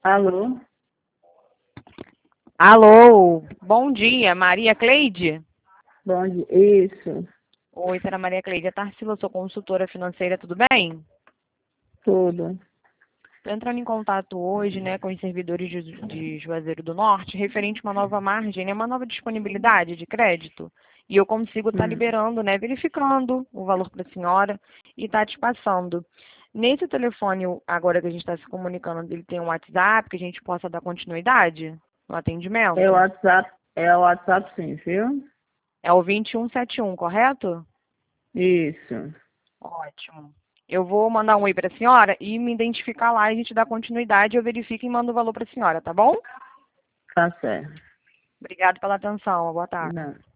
Alô? Alô, bom dia, Maria Cleide? Bom dia. Isso, Oi, senhora Maria Cleide, é Tarsila, eu sou consultora financeira, tudo bem? tudo. Estou entrando em contato hoje, né, com os servidores de Juazeiro do Norte, referente a uma nova margem, né, uma nova disponibilidade de crédito. E eu consigo estar Hum. liberando, né, verificando o valor para a senhora e estar te passando. Nesse telefone, agora que a gente está se comunicando, ele tem um WhatsApp que a gente possa dar continuidade no É o atendimento? WhatsApp, sim, viu? É o 2171, correto? Isso, Ótimo. Eu vou mandar um oi para a senhora e me identificar lá, a gente dá continuidade, eu verifico e mando o valor para a senhora, tá bom? tá certo. Obrigada pela atenção, boa tarde. Não.